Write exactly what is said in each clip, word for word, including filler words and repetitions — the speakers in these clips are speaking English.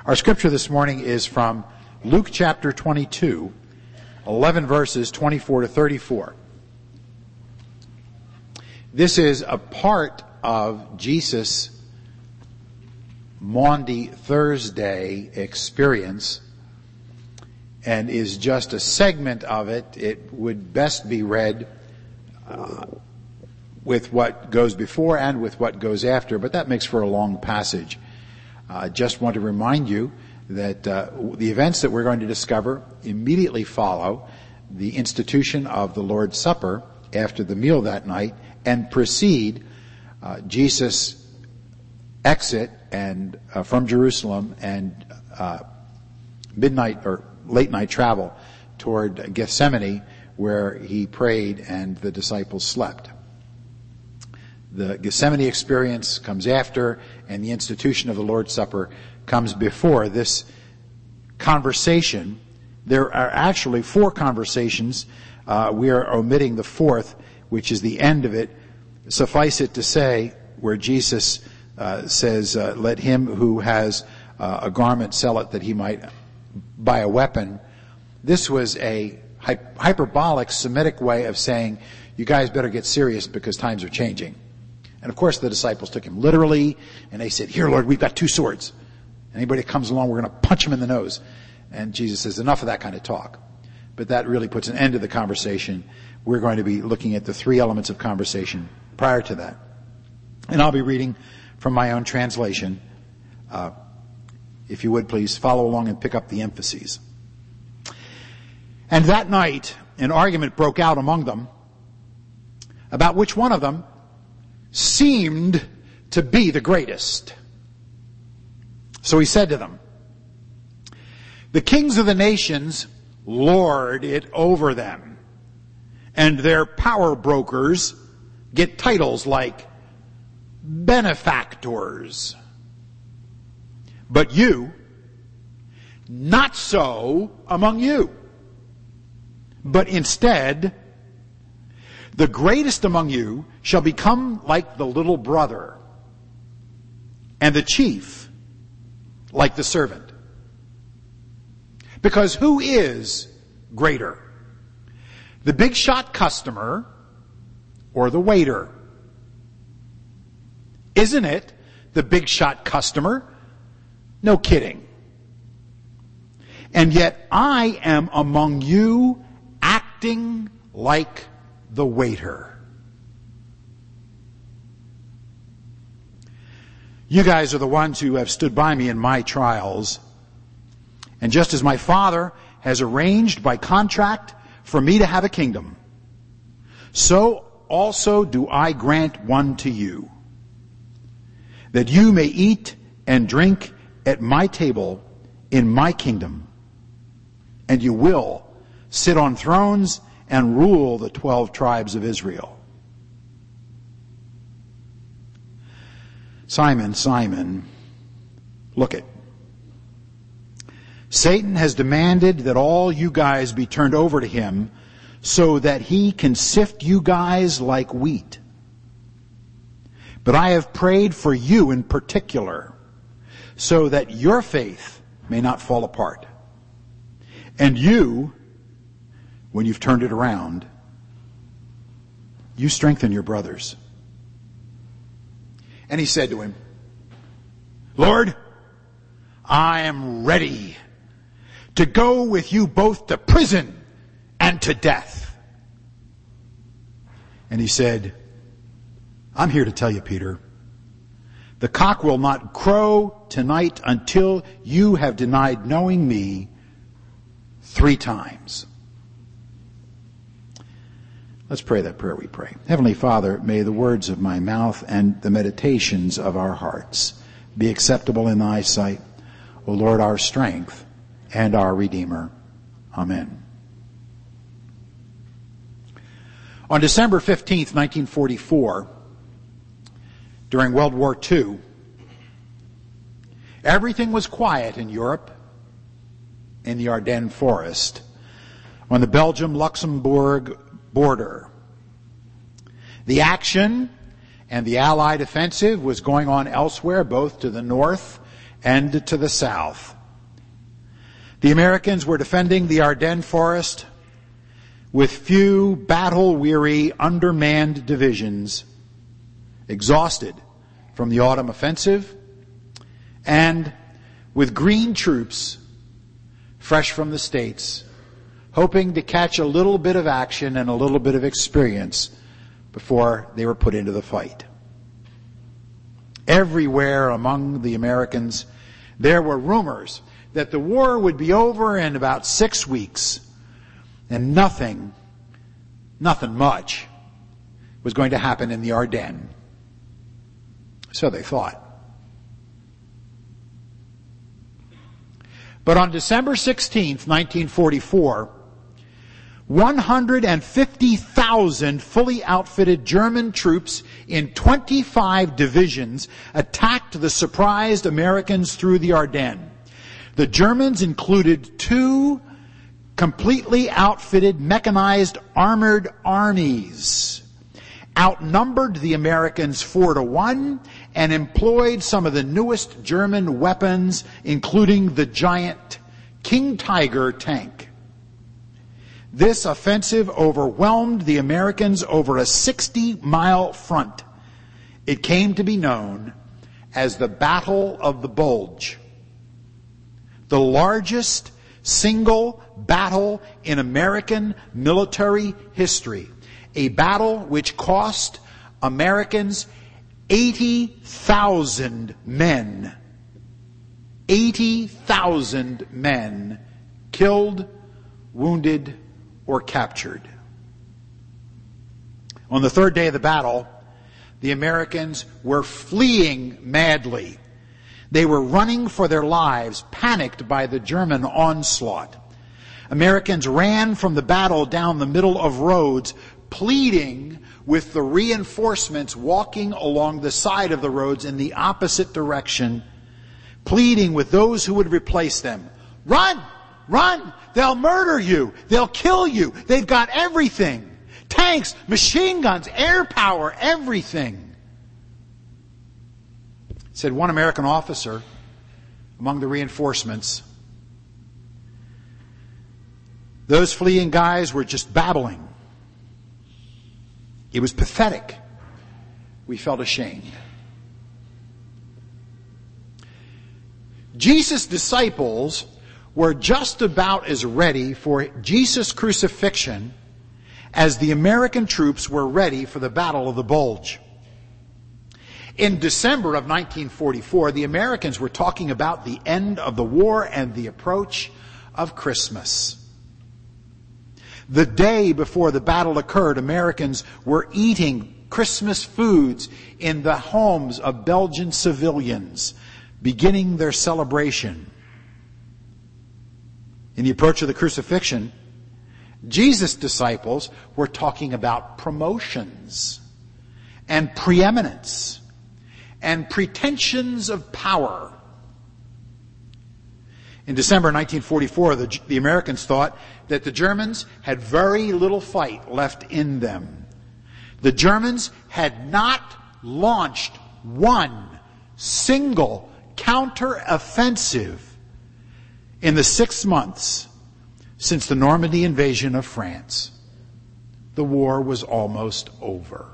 Our scripture this morning is from Luke chapter twenty-two, eleven verses twenty-four to thirty-four. This is a part of Jesus' Maundy Thursday experience and is just a segment of it. It would best be read uh, with what goes before and with what goes after, but that makes for a long passage. I uh, just want to remind you that uh, the events that we're going to discover immediately follow the institution of the Lord's Supper after the meal that night and precede uh, Jesus' exit and uh, from Jerusalem and uh, midnight or late night travel toward Gethsemane, where he prayed and the disciples slept. The Gethsemane experience comes after, and the institution of the Lord's Supper comes before this conversation. There are actually four conversations. Uh, we are omitting the fourth, which is the end of it. Suffice it to say, where Jesus uh, says, uh, let him who has uh, a garment sell it that he might buy a weapon. This was a hy- hyperbolic Semitic way of saying, you guys better get serious because times are changing. And of course the disciples took him literally, and they said, here, Lord, we've got two swords. Anybody that comes along, we're going to punch him in the nose. And Jesus says, enough of that kind of talk. But that really puts an end to the conversation. We're going to be looking at the three elements of conversation prior to that. And I'll be reading from my own translation. Uh, if you would please follow along and pick up the emphases. And that night, an argument broke out among them about which one of them seemed to be the greatest. So he said to them, the kings of the nations lord it over them, and their power brokers get titles like benefactors. But you, not so among you, but instead, the greatest among you shall become like the little brother, and the chief like the servant. Because who is greater? The big shot customer or the waiter? Isn't it the big shot customer? No kidding. And yet I am among you acting like the waiter. You guys are the ones who have stood by me in my trials. And just as my Father has arranged by contract for me to have a kingdom, so also do I grant one to you, that you may eat and drink at my table in my kingdom, and you will sit on thrones and rule the twelve tribes of Israel. Simon, Simon, look it. Satan has demanded that all you guys be turned over to him so that he can sift you guys like wheat. But I have prayed for you in particular so that your faith may not fall apart. And you, when you've turned it around, you strengthen your brothers. And he said to him, Lord, I am ready to go with you both to prison and to death. And he said, I'm here to tell you, Peter, the cock will not crow tonight until you have denied knowing me three times. Let's pray that prayer we pray. Heavenly Father, may the words of my mouth and the meditations of our hearts be acceptable in thy sight, O Lord, our strength and our Redeemer. Amen. On December fifteenth, nineteen forty-four, during World War Two, everything was quiet in Europe, in the Ardennes forest, on the Belgium-Luxembourg border. The action and the Allied offensive was going on elsewhere, both to the north and to the south. The Americans were defending the Ardennes forest with few battle-weary, undermanned divisions, exhausted from the autumn offensive, and with green troops fresh from the States, hoping to catch a little bit of action and a little bit of experience before they were put into the fight. Everywhere among the Americans, there were rumors that the war would be over in about six weeks, and nothing, nothing much, was going to happen in the Ardennes. So they thought. But on December sixteenth, nineteen forty-four, one hundred fifty thousand fully outfitted German troops in twenty-five divisions attacked the surprised Americans through the Ardennes. The Germans included two completely outfitted, mechanized, armored armies, outnumbered the Americans four to one, and employed some of the newest German weapons, including the giant King Tiger tank. This offensive overwhelmed the Americans over a sixty-mile front. It came to be known as the Battle of the Bulge, the largest single battle in American military history, a battle which cost Americans eighty thousand men. eighty thousand men killed, wounded, or captured. On the third day of the battle, the Americans were fleeing madly. They were running for their lives, panicked by the German onslaught. Americans ran from the battle down the middle of roads, pleading with the reinforcements walking along the side of the roads in the opposite direction, pleading with those who would replace them. Run! Run! They'll murder you! They'll kill you! They've got everything! Tanks, machine guns, air power, everything. Said one American officer among the reinforcements, those fleeing guys were just babbling. It was pathetic. We felt ashamed. Jesus' disciples were just about as ready for Jesus' crucifixion as the American troops were ready for the Battle of the Bulge. In December of nineteen forty-four, the Americans were talking about the end of the war and the approach of Christmas. The day before the battle occurred, Americans were eating Christmas foods in the homes of Belgian civilians, beginning their celebration. In the approach of the crucifixion, Jesus' disciples were talking about promotions and preeminence and pretensions of power. In December nineteen forty-four, the, the Americans thought that the Germans had very little fight left in them. The Germans had not launched one single counteroffensive in the six months since the Normandy invasion of France. The war was almost over.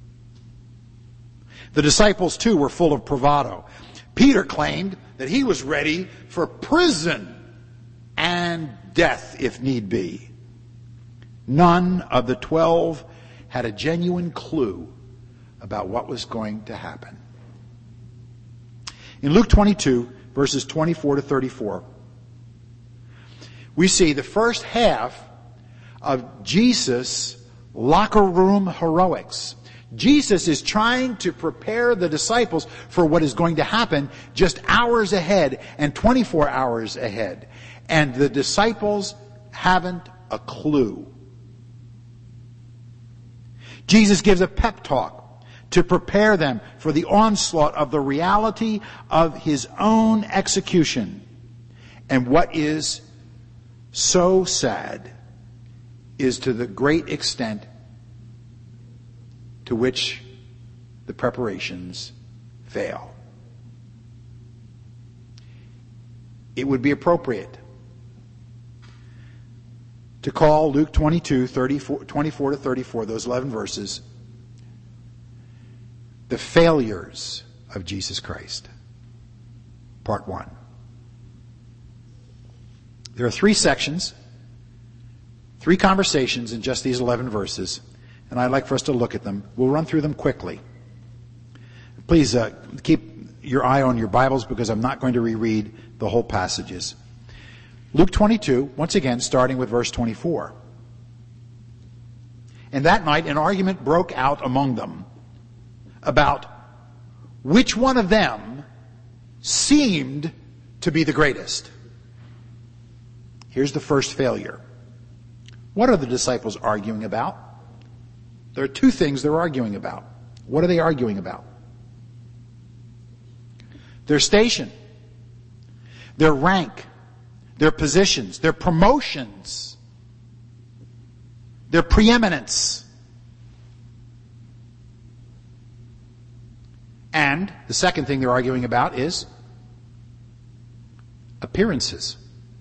The disciples, too, were full of bravado. Peter claimed that he was ready for prison and death if need be. None of the twelve had a genuine clue about what was going to happen. In Luke twenty-two, verses twenty-four to thirty-four, we see the first half of Jesus' locker room heroics. Jesus is trying to prepare the disciples for what is going to happen just hours ahead and twenty-four hours ahead. And the disciples haven't a clue. Jesus gives a pep talk to prepare them for the onslaught of the reality of his own execution. And what is so sad is to the great extent to which the preparations fail. it would be appropriate to call Luke twenty-two, thirty-four, twenty-four to thirty-four, those eleven verses, the failures of Jesus Christ. Part one. There are three sections, three conversations in just these eleven verses, and I'd like for us to look at them. We'll run through them quickly. Please uh, keep your eye on your Bibles because I'm not going to reread the whole passages. Luke twenty-two, once again, starting with verse twenty-four. And that night an argument broke out among them about which one of them seemed to be the greatest. Here's the first failure. What are the disciples arguing about? There are two things they're arguing about. What are they arguing about? Their station, their rank, their positions, their promotions, their preeminence. And the second thing they're arguing about is appearances.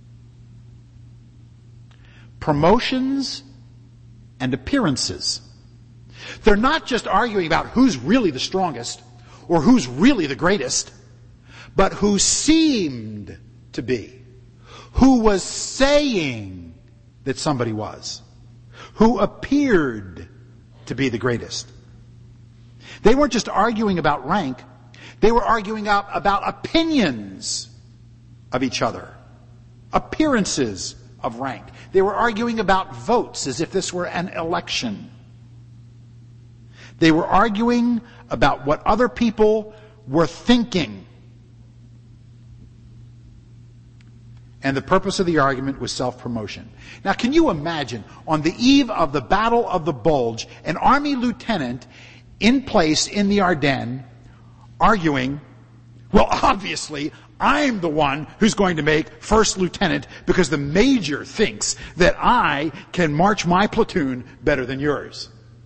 Promotions and appearances. They're not just arguing about who's really the strongest or who's really the greatest, but who seemed to be, who was saying that somebody was, who appeared to be the greatest. They weren't just arguing about rank, they were arguing about, about opinions of each other, appearances of rank. They were arguing about votes as if this were an election. They were arguing about what other people were thinking. And the purpose of the argument was self-promotion. Now, can you imagine, on the eve of the Battle of the Bulge, an army lieutenant in place in the Ardennes arguing, well, obviously, I'm the one who's going to make first lieutenant because the major thinks that I can march my platoon better than yours.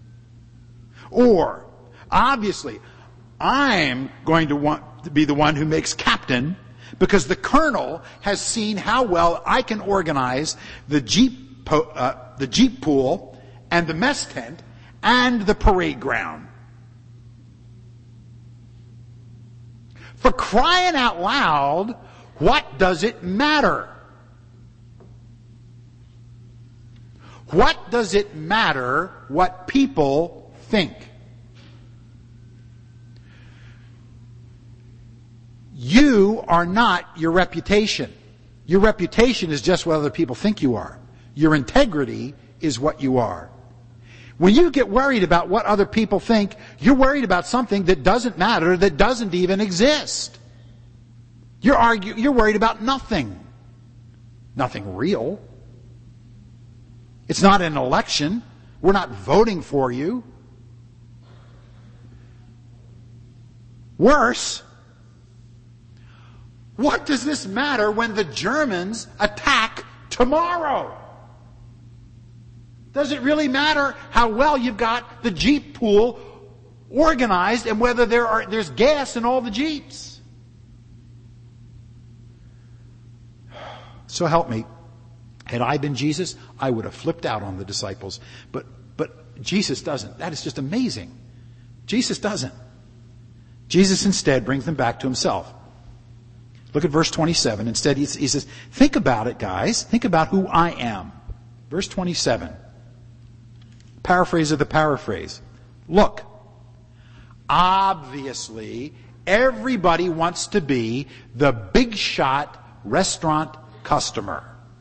Or, obviously, I'm going to want to be the one who makes captain because the colonel has seen how well I can organize the jeep, po- uh, the jeep pool and the mess tent and the parade ground. For crying out loud, what does it matter? What does it matter what people think? You are not your reputation. Your reputation is just what other people think you are. Your integrity is what you are. When you get worried about what other people think, you're worried about something that doesn't matter, that doesn't even exist. You're argue, you're worried about nothing. Nothing real. It's not an election. We're not voting for you. Worse, what does this matter when the Germans attack tomorrow? Does it really matter how well you've got the Jeep pool organized and whether there are there's gas in all the Jeeps? So help me. Had I been Jesus, I would have flipped out on the disciples. But but Jesus doesn't. That is just amazing. Jesus doesn't. Jesus instead brings them back to himself. Look at verse twenty-seven. Instead, he says, think about it, guys. Think about who I am. Verse twenty-seven. Paraphrase of the paraphrase. Look, obviously, everybody wants to be the big shot restaurant customer.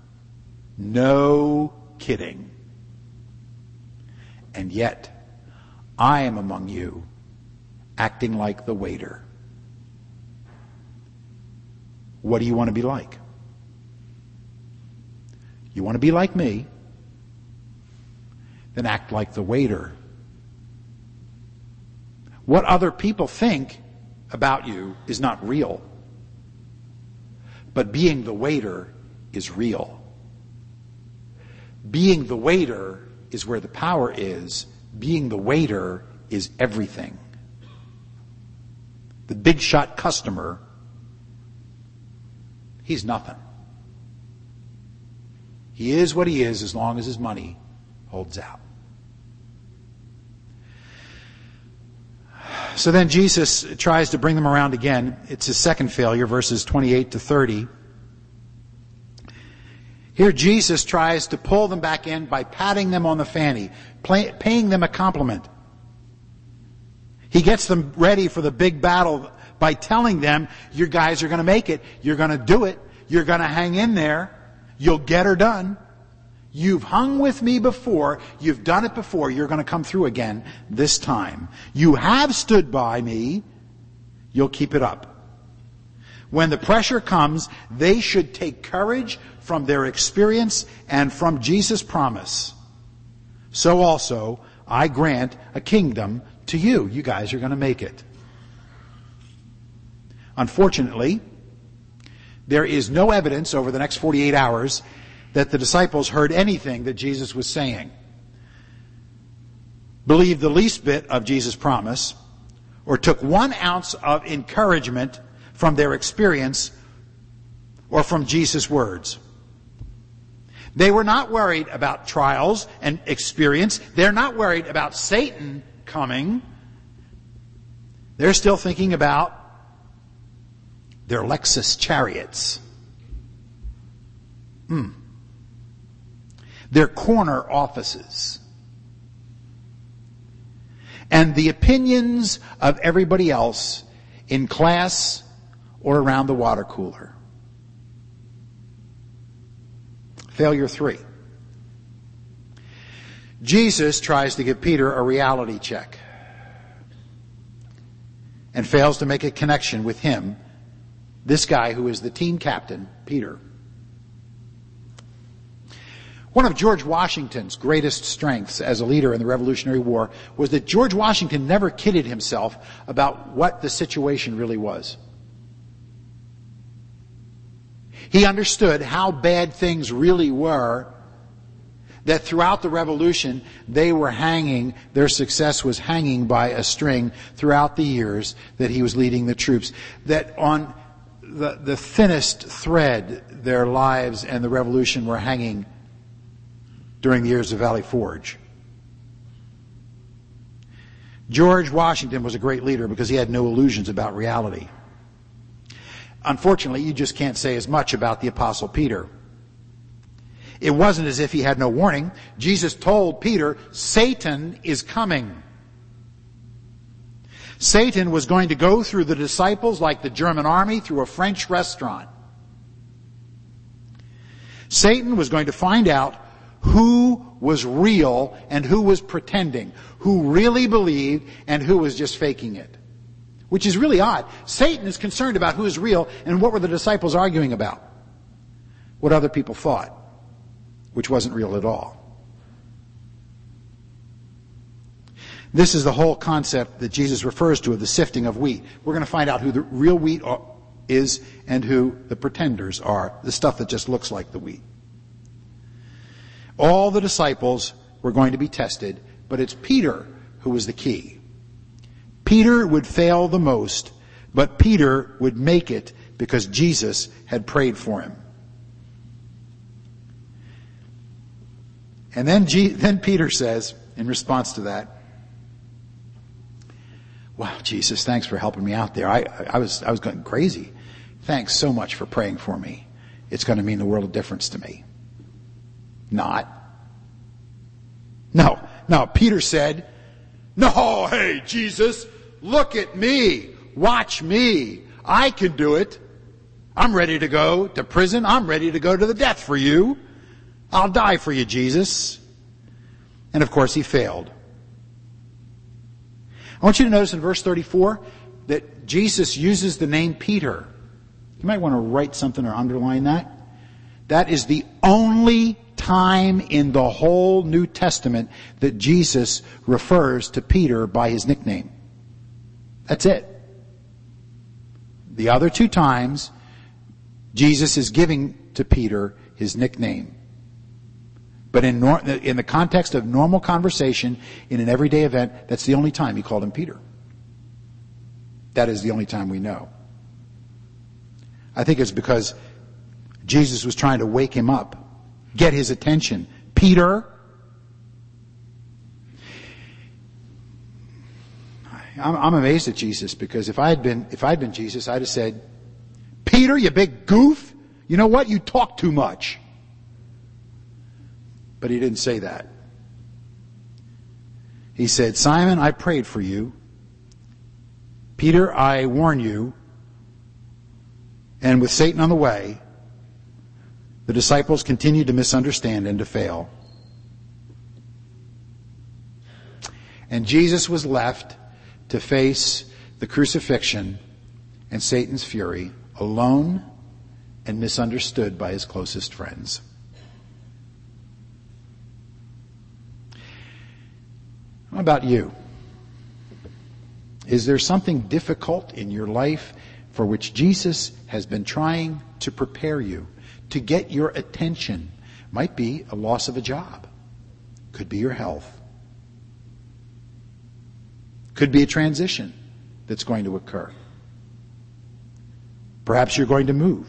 No kidding. And yet, I am among you, acting like the waiter. What do you want to be like? You want to be like me? Then act like the waiter. What other people think about you is not real. But being the waiter is real. Being the waiter is where the power is. Being the waiter is everything. The big shot customer he's nothing. He is what he is as long as his money holds out. So then Jesus tries to bring them around again. It's his second failure, verses twenty-eight to thirty. Here Jesus tries to pull them back in by patting them on the fanny, play, paying them a compliment. He gets them ready for the big battle by telling them, you guys are going to make it. You're going to do it. You're going to hang in there. You'll get her done. You've hung with me before. You've done it before. You're going to come through again this time. You have stood by me. You'll keep it up. When the pressure comes, they should take courage from their experience and from Jesus' promise. So also, I grant a kingdom to you. You guys are going to make it. Unfortunately, there is no evidence over the next forty-eight hours that the disciples heard anything that Jesus was saying, believed the least bit of Jesus' promise, or took one ounce of encouragement from their experience or from Jesus' words. They were not worried about trials and experience. They're not worried about Satan coming. They're still thinking about their Lexus chariots. Hmm. Their corner offices. And the opinions of everybody else in class or around the water cooler. Failure three. Jesus tries to give Peter a reality check and fails to make a connection with him, this guy who is the team captain, Peter. One of George Washington's greatest strengths as a leader in the Revolutionary War was that George Washington never kidded himself about what the situation really was. He understood how bad things really were, that throughout the Revolution they were hanging, their success was hanging by a string throughout the years that he was leading the troops, that on the, the thinnest thread their lives and the Revolution were hanging during the years of Valley Forge. George Washington was a great leader because he had no illusions about reality. Unfortunately, you just can't say as much about the Apostle Peter. It wasn't as if he had no warning. Jesus told Peter, Satan is coming. Satan was going to go through the disciples like the German army through a French restaurant. Satan was going to find out who was real and who was pretending, who really believed and who was just faking it. Which is really odd. Satan is concerned about who is real, and what were the disciples arguing about? What other people thought, which wasn't real at all. This is the whole concept that Jesus refers to of the sifting of wheat. We're going to find out who the real wheat is and who the pretenders are, the stuff that just looks like the wheat. All the disciples were going to be tested, but it's Peter who was the key. Peter would fail the most, but Peter would make it because Jesus had prayed for him. And then, G- then Peter says, in response to that, wow, Jesus, thanks for helping me out there. I, I was, I was going crazy. Thanks so much for praying for me. It's going to mean the world of difference to me. Not. No, no, Peter said, no, hey, Jesus, look at me. Watch me. I can do it. I'm ready to go to prison. I'm ready to go to the death for you. I'll die for you, Jesus. And of course he failed. I want you to notice in verse thirty-four that Jesus uses the name Peter. You might want to write something or underline that. That is the only time in the whole New Testament that Jesus refers to Peter by his nickname. That's it. The other two times, Jesus is giving to Peter his nickname. But in, nor- in the context of normal conversation, in an everyday event, that's the only time he called him Peter. That is the only time we know. I think it's because Jesus was trying to wake him up, get his attention. Peter, I'm, I'm amazed at Jesus, because if I had been, if I'd been Jesus, I'd have said, Peter, you big goof, you know what? You talk too much. But he didn't say that. He said, Simon, I prayed for you. Peter, I warn you. And with Satan on the way, the disciples continued to misunderstand and to fail. And Jesus was left to face the crucifixion and Satan's fury alone and misunderstood by his closest friends. How about you? Is there something difficult in your life for which Jesus has been trying to prepare you, to get your attention? Might be a loss of a job. Could be your health. Could be a transition that's going to occur. Perhaps you're going to move.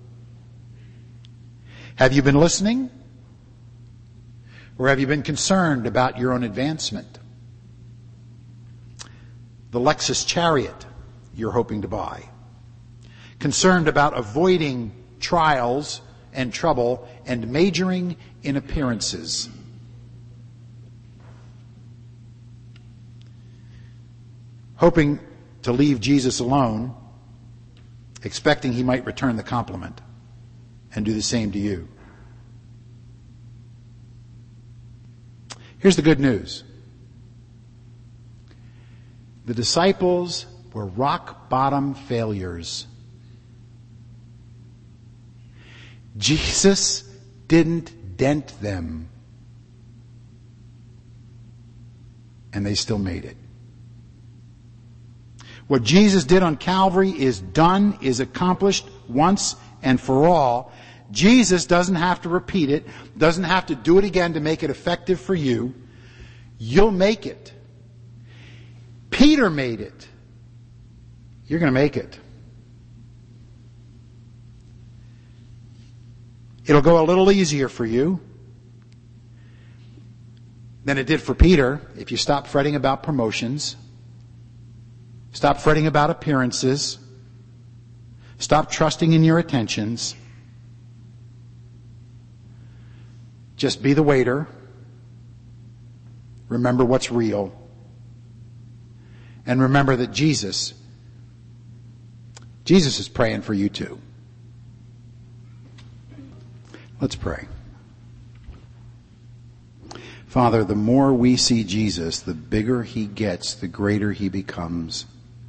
Have you been listening? Or have you been concerned about your own advancement? The Lexus Chariot you're hoping to buy. Concerned about avoiding trials and trouble and majoring in appearances. Hoping to leave Jesus alone, expecting he might return the compliment and do the same to you. Here's the good news. The disciples were rock bottom failures. Jesus didn't dent them. And they still made it. What Jesus did on Calvary is done, is accomplished once and for all. Jesus doesn't have to repeat it, doesn't have to do it again to make it effective for you. You'll make it. Peter made it. You're going to make it. It'll go a little easier for you than it did for Peter if you stop fretting about promotions. Stop fretting about appearances. Stop trusting in your attentions. Just be the waiter. Remember what's real. And remember that Jesus, Jesus is praying for you too. Let's pray. Father, the more we see Jesus, the bigger he gets, the greater he becomes.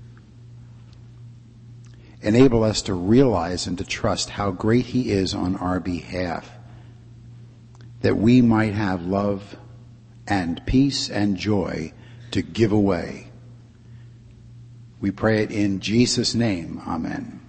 Enable us to realize and to trust how great he is on our behalf, that we might have love and peace and joy to give away. We pray it in Jesus' name. Amen.